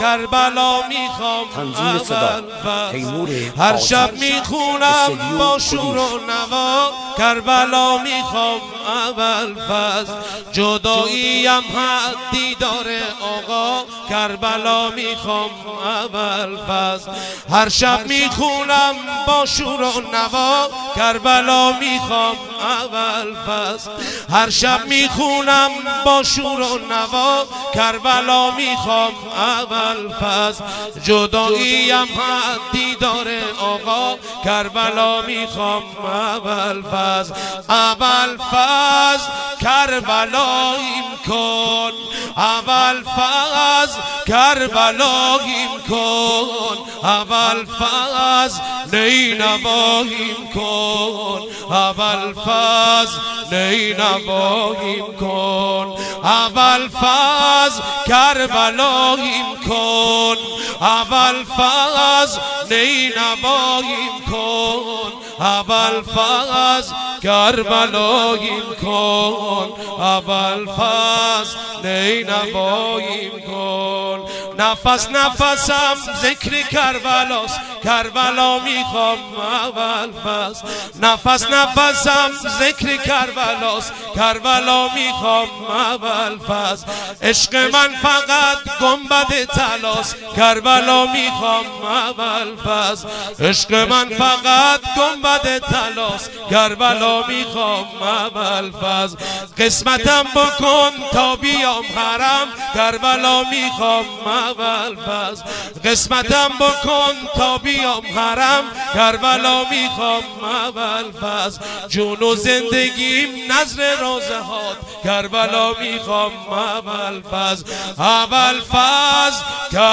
کربلا میخوام اول فصل. هر شب میخونم با شور و نوا کربلا میخوام اول فصل. جداییم حدی داره آقا کربلا میخوام اول فصل. هر شب میخونم با شور و نوا کربلا میخوام اول فصل. هر شب میخونم با شور و نوا کربلا میخوام اول فصل. جداییم حدی داره آقا کربلا میخوام اول فصل. اول فصل کربلاییم کن اول فصل کربلاییم کن اول فصل نینواییم کن اول فصل نینواییم کن اول فصل کربلاییم کن اول فصل نینواییم کن اول فصل کربلاییم کن اول فصل نینواییم کن. نفس نفسم ذکر کربلاست کربلا میخوام اول فصل. نفس نفسم ذکر کربلاست کربلا میخوام اول فصل. عشق من فقط گنبد طلاست کربلا میخوام اول فصل. عشق من فقط گنبد طلاست کربلا میخوام اول فصل. قسمتم بکن تا بیام حرم کربلا میخوام اول فصل. قسمتم بکن تا بیام حرم کربلا میخوام اول فصل. جون و زندگیم نذر روزهات کربلا میخوام اول فصل. اول فصل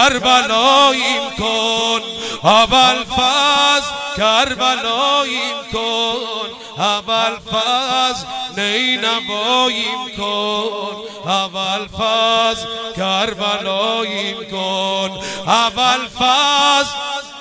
کربلاییم کن اول فصل کربلاییم کن اول فصل نینواییم کن اول فصل کربلاییم کن اول فصل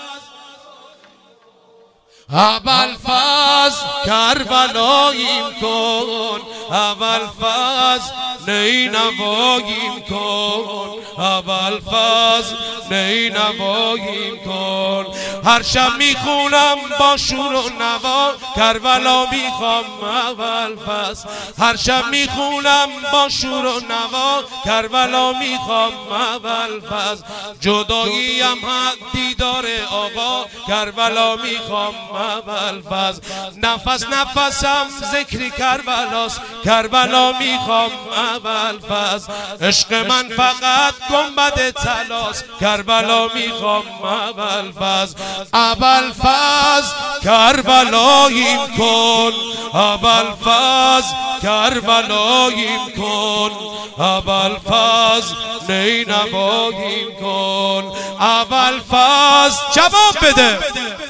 اول فصل کربلاییم کن اول فصل نینواییم کن اول فصل نینواییم کن. هر شب میخونم با شور و نوا کربلا میخوام اول فصل. هر شب میخونم با شور و نوا کربلا میخوام اول فصل. جداییم حدی داره آقا کربلا میخوام اول فصل. نفس نفسم ذکر کربلاست کربلا میخوام اول فصل. عشق من فقط گنبد طلاست کربلا میخوام اول فصل. اول فصل کربلاییم کن اول فصل کربلاییم کن اول فصل نینواییم کن اول فصل جواب بده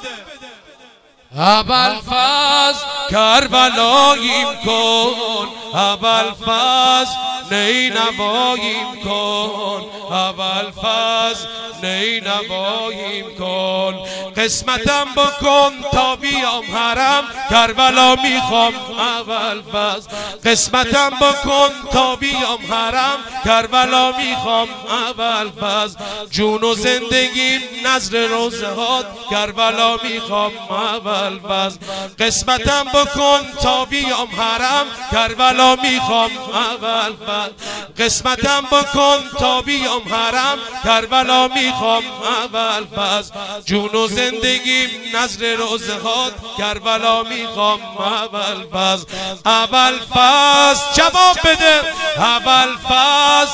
اول فصل کربلاییم کن اول فصل نینواییم کن اول فصل نینواییم کن. قسمتم بکن تا بیام حرم کربلا میخوام اول فصل. قسمتم بکن تا بیام حرم کربلا میخوام اول فصل. جون و زندگیم نذر روزهات کربلا میخوام اول فصل. قسمتم بکن تا بیام حرم کربلا میخوام اول فصل. قسمتم بکن تا بیام حرم کربلا میخوام اول فصل. جون و زندگیم نذر روزهات کربلا میخوام اول فصل. اول فصل جواب بده اول فصل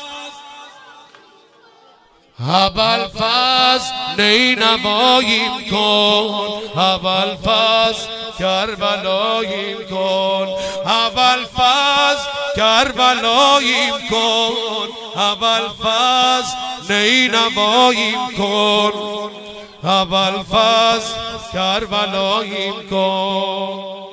اول فصل نینواییم کن اول فصل کربلاییم کن اول فصل کربلاییم کن اول فصل نینواییم کن اول فصل کربلاییم کن.